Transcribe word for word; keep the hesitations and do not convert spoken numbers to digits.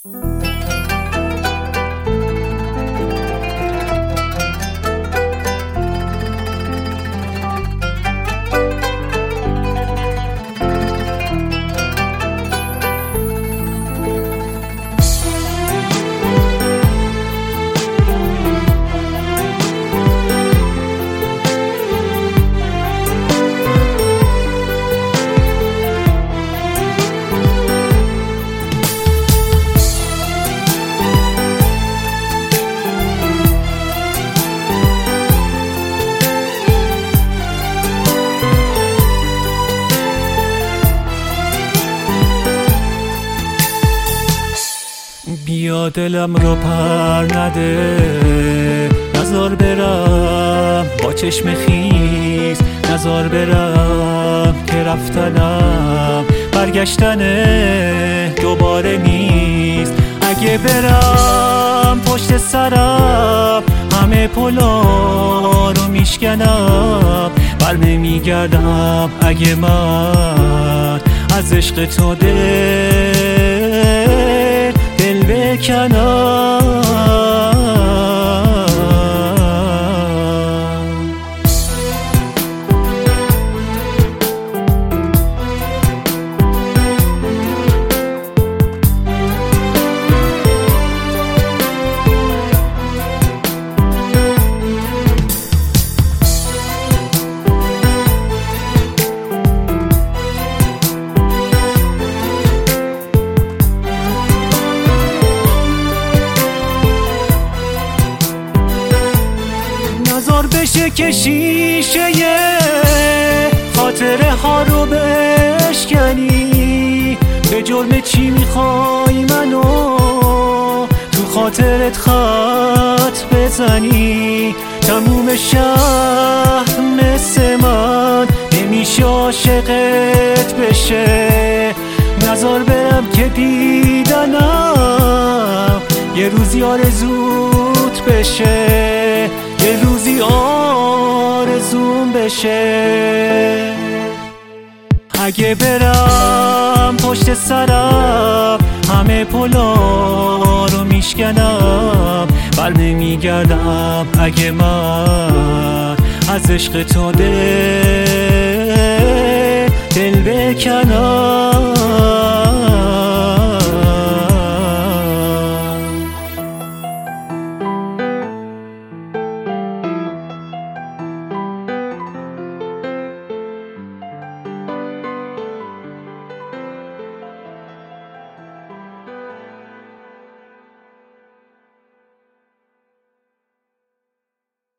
بیا دلم رو پر نده، نزار برم با چشم خیز، نزار برم که رفتنم برگشتن دوباره نیست. اگه برم پشت سرم همه پلا رو میشکنم، بر نمیگردم اگه من از عشق تو دل دل بکنم. نزار بشه که شیشه خاطره ها رو بشکنی، به جرم چی میخوای منو تو خاطرت خط بزنی؟ تموم شهر مثل من نمیشه عاشقت بشه. نزار برم که دیدنم یه روزی آرزوت بشه، یه روزی آرزوم بشه. اگه برم پشت سرم همه پلا رو میشکنم، بر نمیگردم اگه من از عشق تو دل دل بکنم.